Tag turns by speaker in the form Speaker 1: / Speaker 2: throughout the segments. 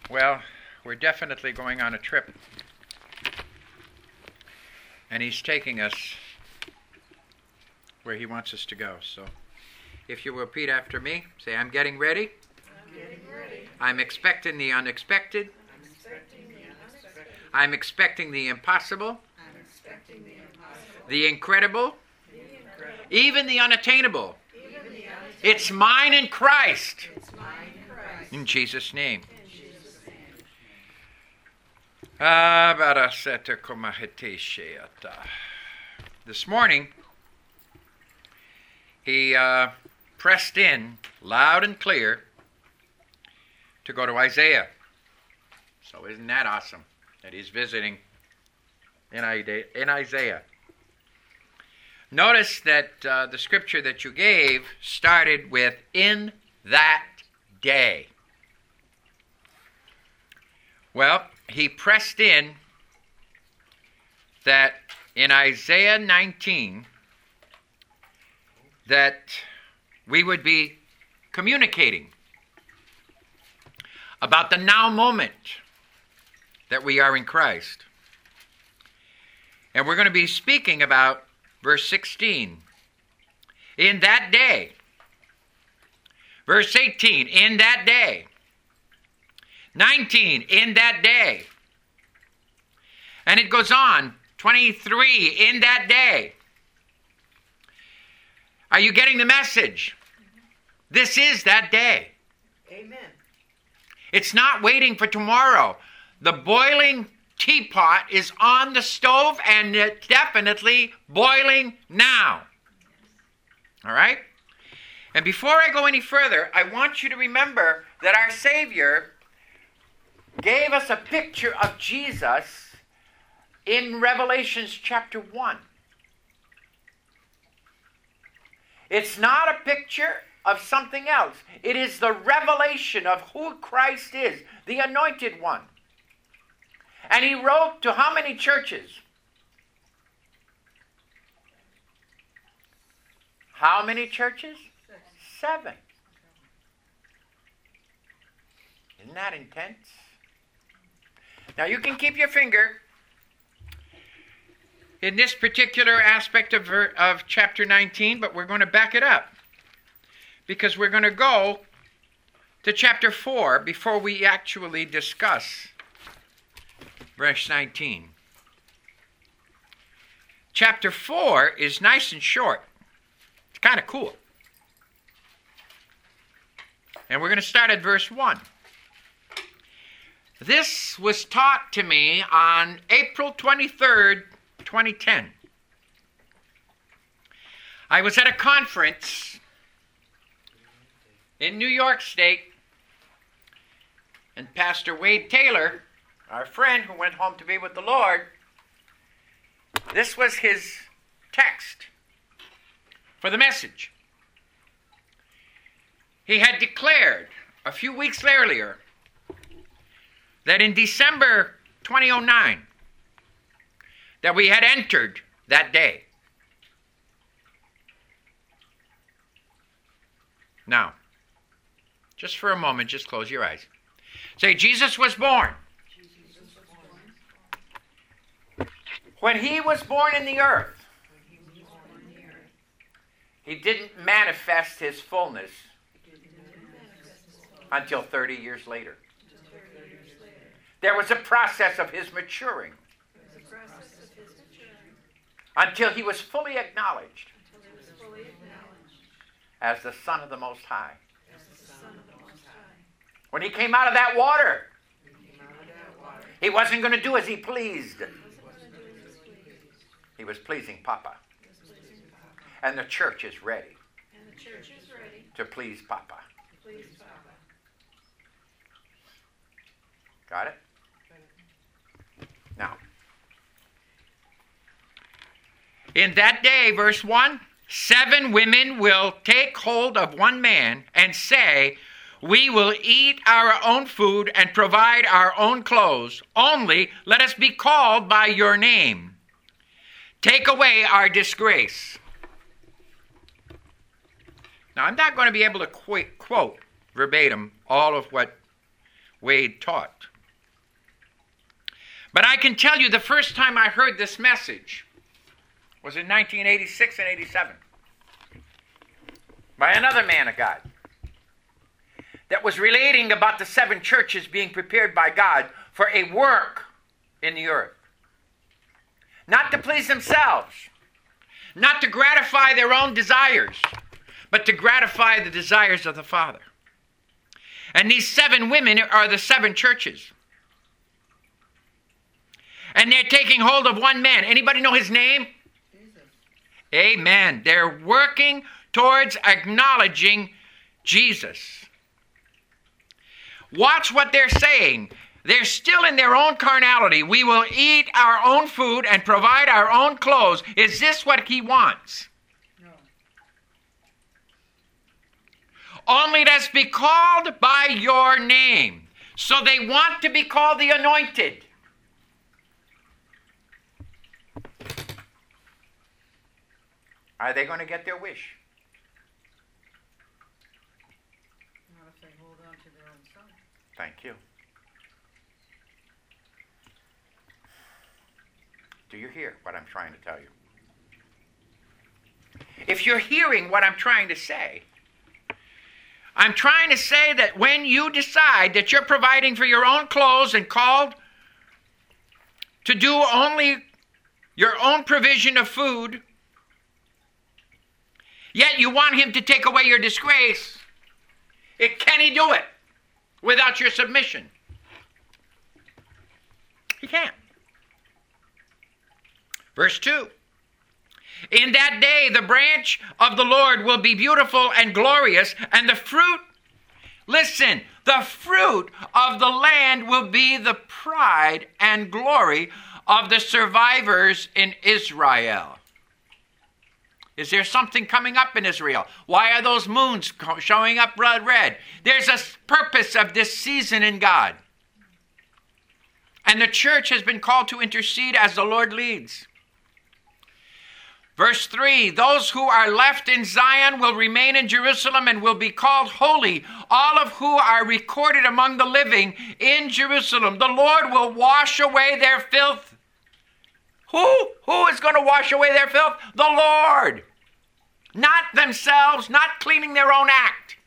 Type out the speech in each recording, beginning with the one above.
Speaker 1: Well, we're definitely going on a trip. And he's taking us where he wants us to go. So if you will repeat after me, say, I'm getting ready.
Speaker 2: I'm getting ready.
Speaker 1: I'm expecting the unexpected.
Speaker 2: I'm expecting the unexpected.
Speaker 1: I'm expecting the impossible.
Speaker 2: I'm expecting the impossible.
Speaker 1: The incredible.
Speaker 2: The incredible.
Speaker 1: Even the unattainable.
Speaker 2: Even the unattainable.
Speaker 1: It's mine in Christ.
Speaker 2: It's mine in Christ.
Speaker 1: In Jesus' name.
Speaker 2: In Jesus' name.
Speaker 1: This morning, he pressed in loud and clear to go to Isaiah. So isn't that awesome that he's visiting in Isaiah? Notice that the scripture that you gave started with, in that day. Well, he pressed in that in Isaiah 19, that we would be communicating about the now moment that we are in Christ. And we're going to be speaking about verse 16. In that day. Verse 18. In that day. 19. In that day. And it goes on. 23. In that day. Are you getting the message? This is that day.
Speaker 2: Amen.
Speaker 1: It's not waiting for tomorrow. The boiling teapot is on the stove and it's definitely boiling now. All right? And before I go any further, I want you to remember that our Savior gave us a picture of Jesus in Revelations chapter 1. It's not a picture of something else. It is the revelation of who Christ is, the anointed one. And he wrote to how many churches? How many churches? 7. Isn't that intense? Now you can keep your finger in this particular aspect of chapter 19, but we're going to back it up. Because we're going to go to chapter 4 before we actually discuss verse 19. Chapter 4 is nice and short. It's kind of cool. And we're going to start at verse 1. This was taught to me on April 23rd, 2010. I was at a conference in New York State, and Pastor Wade Taylor, our friend who went home to be with the Lord, this was his text for the message. He had declared a few weeks earlier that in December 2009, that we had entered that day. Now, just for a moment, just close your eyes. Say, Jesus was born. When he was born in the earth, he didn't manifest his fullness until 30 years later. There was a process of his maturing until he was fully acknowledged as the Son of the Most High. When he came out of that water, he wasn't going to do as he pleased. He was pleasing Papa. And the church is ready to please Papa. Got it? Now, in that day, verse 1, 7 women will take hold of one man and say, we will eat our own food and provide our own clothes. Only let us be called by your name. Take away our disgrace. Now, I'm not going to be able to quote verbatim all of what Wade taught. But I can tell you the first time I heard this message was in 1986 and 87 by another man of God that was relating about the 7 churches being prepared by God for a work in the earth. Not to please themselves, not to gratify their own desires, but to gratify the desires of the Father. And these 7 women are the 7 churches. And they're taking hold of one man. Anybody know his name?
Speaker 2: Jesus.
Speaker 1: Amen. They're working towards acknowledging Jesus. Watch what they're saying. They're still in their own carnality. We will eat our own food and provide our own clothes. Is this what he wants?
Speaker 2: No.
Speaker 1: Only let's be called by your name. So they want to be called the anointed. Are they going to get their wish?
Speaker 2: Not if they hold on to their own son.
Speaker 1: Thank you. Do you hear what I'm trying to tell you? If you're hearing what I'm trying to say, I'm trying to say that when you decide that you're providing for your own clothes and called to do only your own provision of food, yet you want him to take away your disgrace, can he do it without your submission? He can't. Verse 2. In that day the branch of the Lord will be beautiful and glorious, and the fruit, listen, the fruit of the land will be the pride and glory of the survivors in Israel. Is there something coming up in Israel? Why are those moons showing up blood red? There's a purpose of this season in God. And the church has been called to intercede as the Lord leads. Verse 3, those who are left in Zion will remain in Jerusalem and will be called holy, all of who are recorded among the living in Jerusalem. The Lord will wash away their filth. Who is going to wash away their filth? The Lord. Not themselves, not cleaning their own act.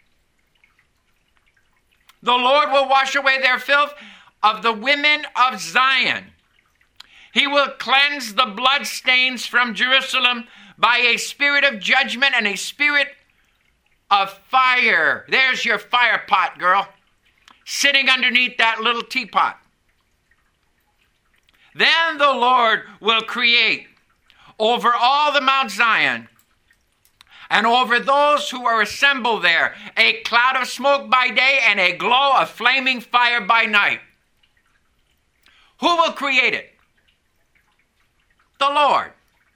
Speaker 1: The Lord will wash away their filth of the women of Zion. He will cleanse the blood stains from Jerusalem by a spirit of judgment and a spirit of fire. There's your fire pot, girl, sitting underneath that little teapot. Then the Lord will create over all the Mount Zion and over those who are assembled there a cloud of smoke by day and a glow of flaming fire by night. Who will create it? The Lord.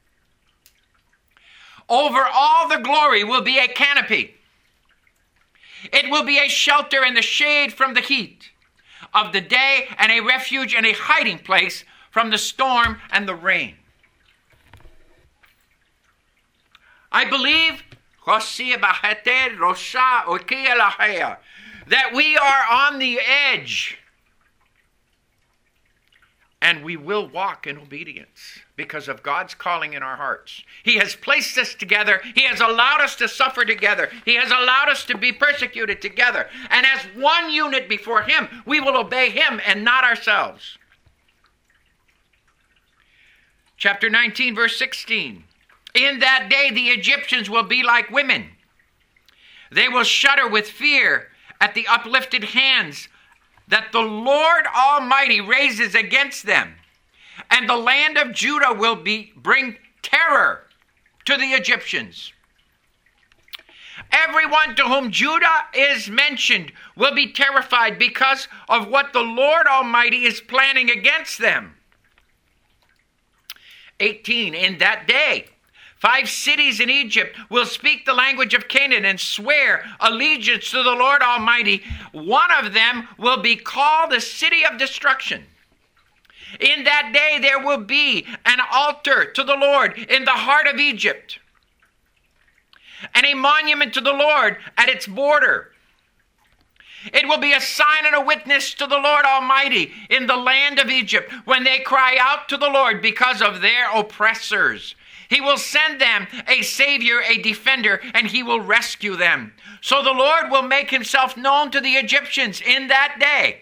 Speaker 1: Over all the glory will be a canopy. It will be a shelter and the shade from the heat of the day, and a refuge and a hiding place from the storm and the rain. I believe that we are on the edge, and we will walk in obedience because of God's calling in our hearts. He has placed us together. He has allowed us to suffer together. He has allowed us to be persecuted together. And as one unit before him, we will obey him and not ourselves. Chapter 19, verse 16. In that day the Egyptians will be like women. They will shudder with fear at the uplifted hands that the Lord Almighty raises against them. And the land of Judah will bring terror to the Egyptians. Everyone to whom Judah is mentioned will be terrified because of what the Lord Almighty is planning against them. 18, in that day, 5 cities in Egypt will speak the language of Canaan and swear allegiance to the Lord Almighty. One of them will be called the city of destruction. In that day there will be an altar to the Lord in the heart of Egypt, and a monument to the Lord at its border. It will be a sign and a witness to the Lord Almighty in the land of Egypt when they cry out to the Lord because of their oppressors. He will send them a savior, a defender, and he will rescue them. So the Lord will make himself known to the Egyptians in that day.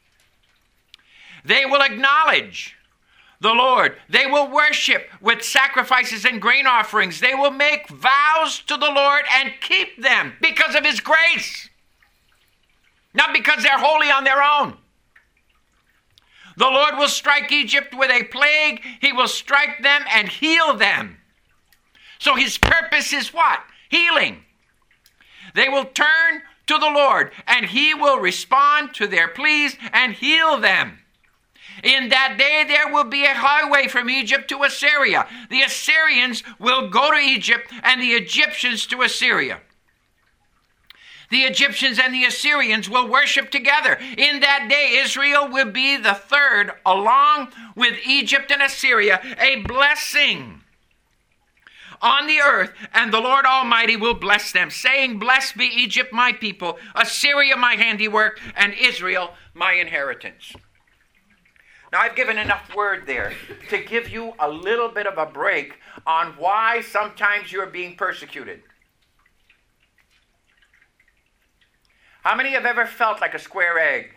Speaker 1: They will acknowledge the Lord. They will worship with sacrifices and grain offerings. They will make vows to the Lord and keep them because of his grace, not because they're holy on their own. The Lord will strike Egypt with a plague. He will strike them and heal them. So his purpose is what? Healing. They will turn to the Lord, and he will respond to their pleas and heal them. In that day there will be a highway from Egypt to Assyria. The Assyrians will go to Egypt, and the Egyptians to Assyria. The Egyptians and the Assyrians will worship together. In that day, Israel will be the third, along with Egypt and Assyria, a blessing on the earth, and the Lord Almighty will bless them, saying, "Blessed be Egypt, my people, Assyria, my handiwork, and Israel, my inheritance." Now, I've given enough word there to give you a little bit of a break on why sometimes you're being persecuted. How many have ever felt like a square egg?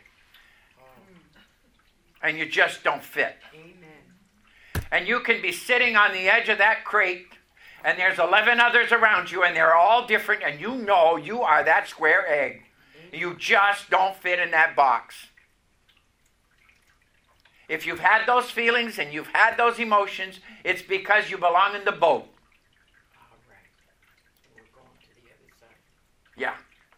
Speaker 1: And you just don't fit.
Speaker 2: Amen.
Speaker 1: And you can be sitting on the edge of that crate, and there's 11 others around you, and they're all different, and you know you are that square egg. You just don't fit in that box. If you've had those feelings and you've had those emotions, it's because you belong in the boat.
Speaker 2: All right. We're going to the other side.
Speaker 1: Yeah.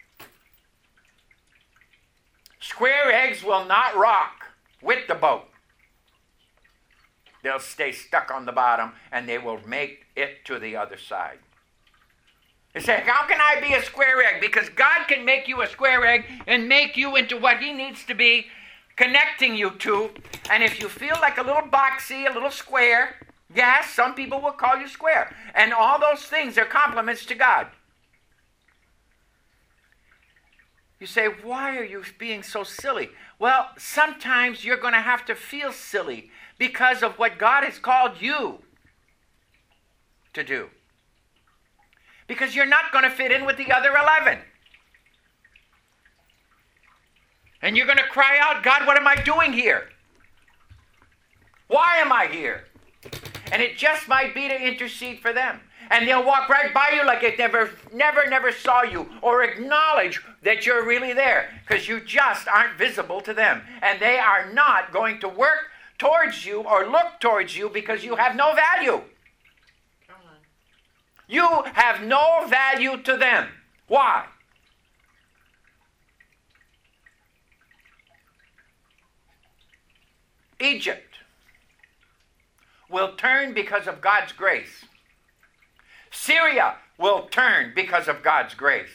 Speaker 1: Square eggs will not rock with the boat. They'll stay stuck on the bottom, and they will make it to the other side. You say, how can I be a square egg? Because God can make you a square egg and make you into what he needs to be, connecting you to. And if you feel like a little boxy, a little square, yes, some people will call you square. And all those things are compliments to God. You say, why are you being so silly? Well, sometimes you're going to have to feel silly because of what God has called you to do. Because you're not going to fit in with the other 11. And you're going to cry out, God, what am I doing here? Why am I here? And it just might be to intercede for them. And they'll walk right by you like they never saw you, or acknowledge that you're really there, because you just aren't visible to them. And they are not going to work towards you or look towards you because you have no value.
Speaker 2: Come on.
Speaker 1: You have no value to them. Why? Egypt will turn because of God's grace. Syria will turn because of God's grace.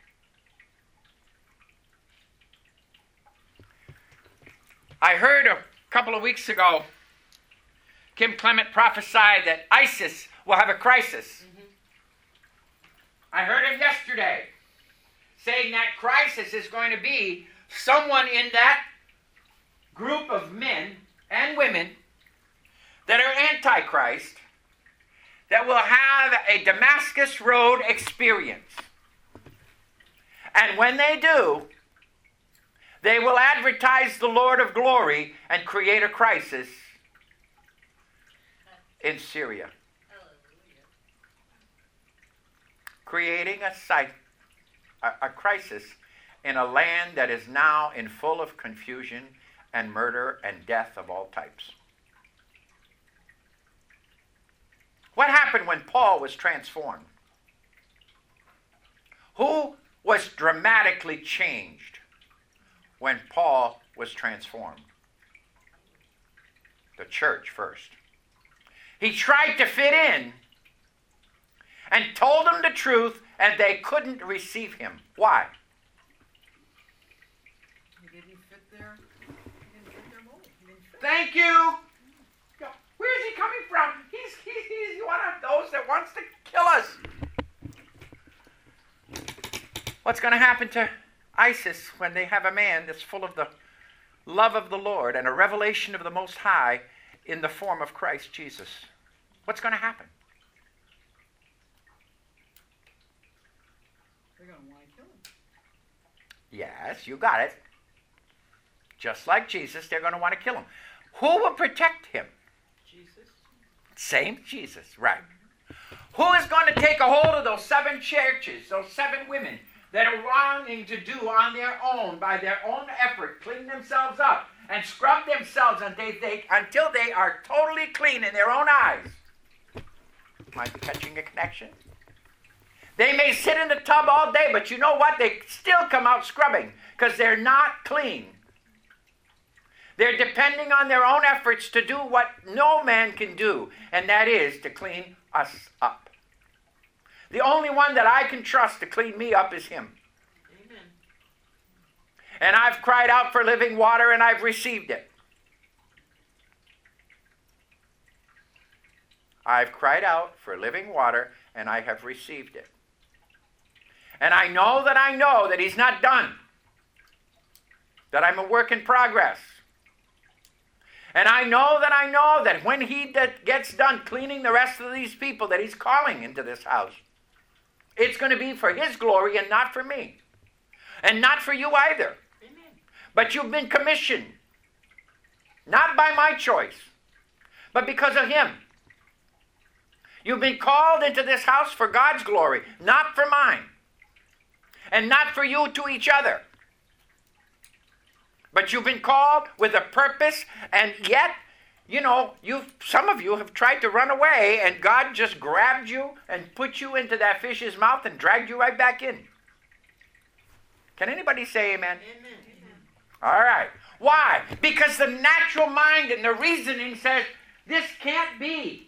Speaker 1: I heard a couple of weeks ago, Kim Clement prophesied that ISIS will have a crisis. Mm-hmm. I heard him yesterday saying that crisis is going to be someone in that group of men and women that are antichrist, that will have a Damascus Road experience. And when they do, they will advertise the Lord of glory and create a crisis in Syria. Creating a crisis in a land that is now in full of confusion and murder and death of all types. What happened when Paul was transformed? Who was dramatically changed when Paul was transformed? The church first. He tried to fit in and told them the truth, and they couldn't receive him. Why?
Speaker 2: He didn't fit there. He didn't fit their mold. He didn't fit.
Speaker 1: Thank you. Where is he coming from? He's one of those that wants to kill us. What's going to happen to ISIS, when they have a man that's full of the love of the Lord and a revelation of the Most High in the form of Christ Jesus, what's going to happen?
Speaker 2: They're going to want to kill him.
Speaker 1: Yes, you got it. Just like Jesus, they're going to want to kill him. Who will protect him?
Speaker 2: Jesus.
Speaker 1: Same Jesus, right. Who is going to take a hold of those 7 churches, those 7 women that are wanting to do on their own, by their own effort, clean themselves up and scrub themselves until they are totally clean in their own eyes? Am I catching a connection? They may sit in the tub all day, but you know what? They still come out scrubbing because they're not clean. They're depending on their own efforts to do what no man can do, and that is to clean us up. The only one that I can trust to clean me up is him.
Speaker 2: Amen.
Speaker 1: And I've cried out for living water, and I've received it. I've cried out for living water, and I have received it. And I know that he's not done. That I'm a work in progress. And I know that when he gets done cleaning the rest of these people that he's calling into this house, it's going to be for his glory and not for me. And not for you either.
Speaker 2: Amen.
Speaker 1: But you've been commissioned. Not by my choice, but because of him. You've been called into this house for God's glory, not for mine. And not for you to each other. But you've been called with a purpose, and yet, some of you have tried to run away, and God just grabbed you and put you into that fish's mouth and dragged you right back in. Can anybody say amen?
Speaker 2: Amen.
Speaker 1: All right. Why? Because the natural mind and the reasoning says, this can't be.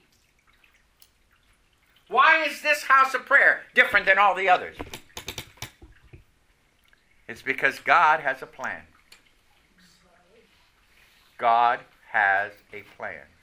Speaker 1: Why is this house of prayer different than all the others? It's because God has a plan. God has a plan.